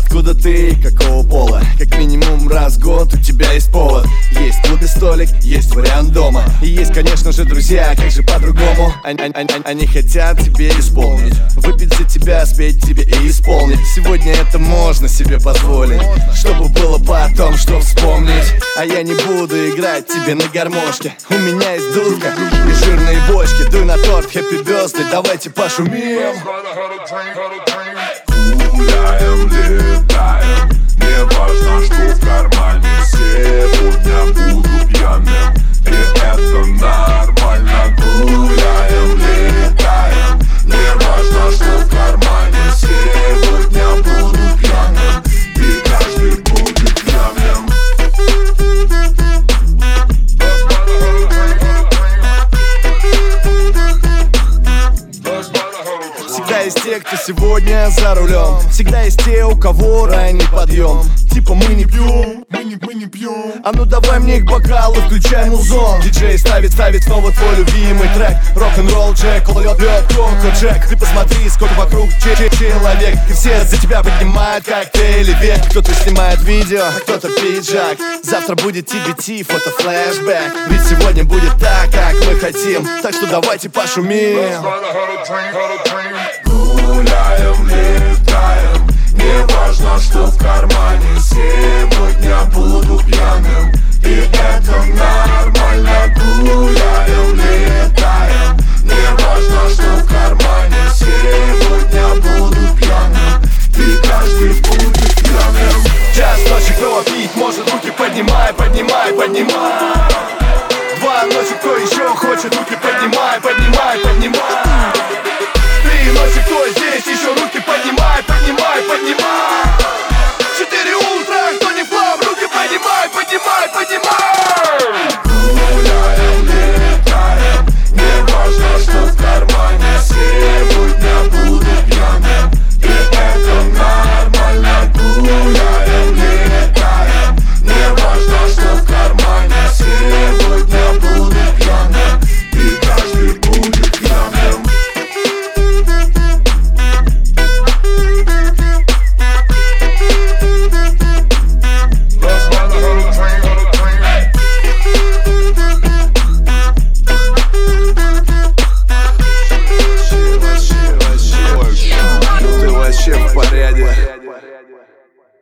Откуда ты, какого пола? Как минимум раз в год у тебя есть повод. Есть клубный столик, есть вариант дома. И есть, конечно же, друзья, как же по-другому? Они хотят тебе исполнить, выпить за тебя, спеть тебе и исполнить. Сегодня это можно себе позволить, чтобы было потом, что вспомнить. А я не буду играть тебе на гармошке. У меня есть дудка и жирные бочки. Дуй на торт, happy birthday, давайте пошумим. Гуляем, летаем, не важно, что в кармане. Сегодня буду пьяным, и это нормально. Гуляем, летаем, не важно, что в кармане. Сегодня буду пьяным, и каждый будет пьяным. Всегда есть те, кто сегодня за рулем. Всегда есть те, у кого ранний подъем. Типа мы не пьем, мы не пьем. А ну давай мне к бокалу, включай музон. Диджей ставит снова твой любимый трек. Рок-н-ролл Джек, льет коко Джек. Ты посмотри, сколько вокруг человек. И все за тебя поднимают коктейли век. Кто-то снимает видео, а кто-то пиджак. Завтра будет TBT, фото-флешбэк. Ведь сегодня будет так, как мы хотим. Так что давайте пошумим. Гуляем, летаем, не важно, что в кармане. Сегодня буду пьяным, и это нормально. Гуляем, летаем, не важно, что в кармане. Сегодня буду пьяным, и каждый будет пьяным. Час ночи, кто пить может, руки поднимай, поднимай, поднимай. 2 ночи, кто еще хочет, руки поднимай, поднимай, поднимай. 3 ночи, кто здесь еще, руки поднимай, поднимай, поднимай. 4 утра, кто не в клуб, руки поднимай, поднимай, поднимай. Гуляем, летаем, не важно, что в кармане. Сегодня буду пьяным, и это нормально. Гуляем, летаем, не важно, что в кармане. Сегодня буду пьяным, и каждый будет пьяным. Ты вообще в порядке.